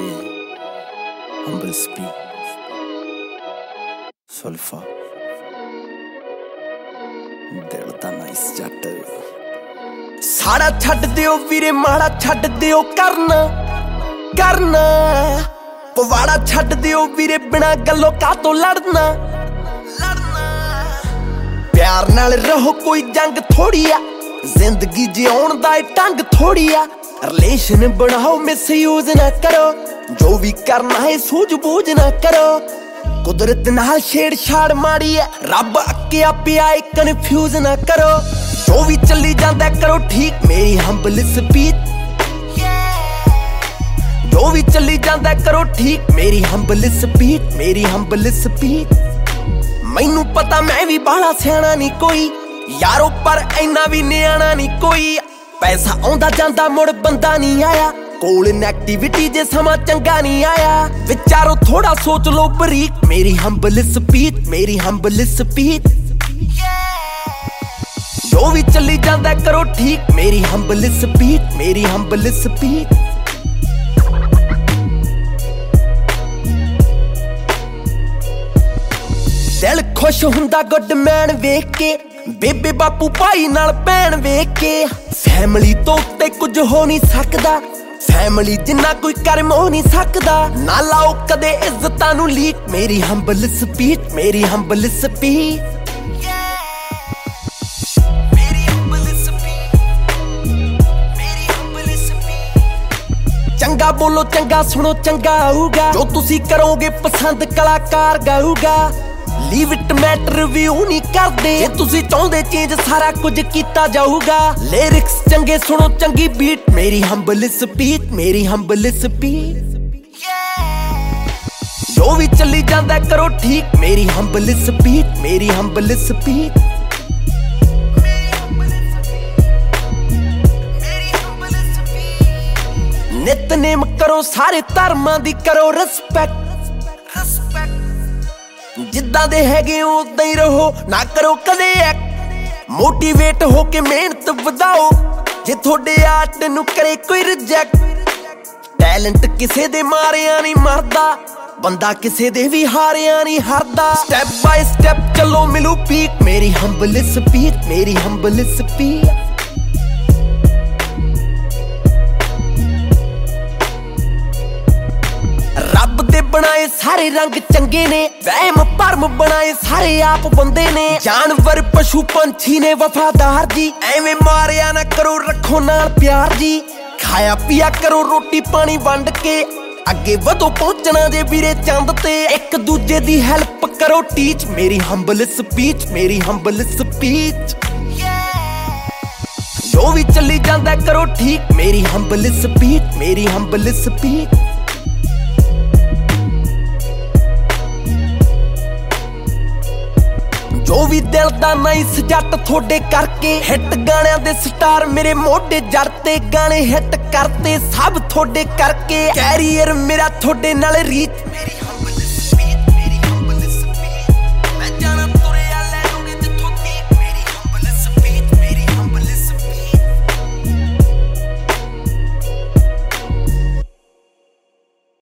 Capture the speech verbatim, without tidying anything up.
Humble speak Sulfa दिल दा nice जट साड़ा छड्ड दिओ वीरे माड़ा छड्ड दिओ करना करना पवाड़ा छड्ड दिओ वीरे बिना गल्लों कातों लड़ना लड़ना प्यार नाल रहो कोई जंग थोड़ी आ जिंदगी जिउण दा ढंग थोड़ी आ रिलेशन बनाओ मिसयूज ना करो जो भी करना है सूझबूझ ना करो कुदरत नाल छेड़छाड़ माड़ी है रब अके आपे आए कन्फ्यूज ना करो जो भी चली जांदा करो ठीक मेरी हंबल स्पीच जो भी चली जांदा करो ठीक मेरी हंबल स्पीच मेरी हंबल स्पीच मैनू पता मैं भी बाला सियाना नहीं कोई यारो पर इन्ना भी नियाना नहीं कोई पैसा आउंदा जांदा मुड़ बंदा नहीं आया कोल नेगेटिविटी जे समा चंगा नहीं आया विचारो थोड़ा सोच लो बरीक मेरी हंबल स्पीच मेरी हंबल स्पीच जो भी चली जांदा करो ठीक मेरी हंबल स्पीच मेरी हंबल स्पीच दिल खुश हुंदा गुड मैन वेख के बेबे बापू भाई नाल भैन वेख के फैमिली तो उत्ते कुछ हो नहीं सकदा फैमिली जिन्ना कोई कर्म हो नहीं सकदा ना लाओ कदे इज्जतां नूं लीक मेरी हंबल स्पीच मेरी हंबल स्पीच मेरी हंबल स्पीच मेरी हंबल स्पीच चंगा बोलो चंगा सुनो चंगा आऊगा जो तुसी करोगे पसंद कलाकार गाऊगा लीव इट मैटर व्यू नहीं करदे जे तुसी चाहुंदे चेंज सारा कुछ कीता जाऊगा लिरिक्स चंगे सुनो चंगी बीट मेरी हंबल स्पीच मेरी हंबल स्पीच जो भी चली जांदा करो ठीक मेरी हंबल स्पीच मेरी हंबल स्पीच नितनेम करो सारे धर्मां दी करो रिस्पेक्ट रिस्पेक्ट जिद्दां दे हैगे उदां ही रहो ना करो कदे एक मोटिवेट हो के मेहनत वधाओ जे थोड़े आर्ट नूं करे कोई रिजेक्ट टैलेंट किसे दे मारिया नहीं मरदा बंदा किसे दे भी हारिया नहीं हारदा स्टेप बाय स्टेप चलो मिलू पीक मेरी हंबल स्पीच मेरी हंबल स्पीच रब दे बनाए सारे रंग चंगे ने वहम भरम बनाए सारे आप बंदे ने जानवर पशु पंछी ने वफादार जी एवें मारिया ना करो रखो नाल प्यार जी खाया पिया करो रोटी पानी वंड के अगे वधो पहुंचना जे वीरे चंद ते एक दूजे दी हेल्प करो टीच मेरी हंबल स्पीच मेरी हंबल स्पीच जो भी चली जांदा करो ठीक मेरी हंबल स्पीच मेरी हंबल स्पीच जो भी दिल दा नाइस जट थोड़े करके हिट गाणियां दे स्टार मेरे मोढे जड़ते गाने हिट करते सब थोड़े करके कैरियर मेरा थोड़े नाल रीच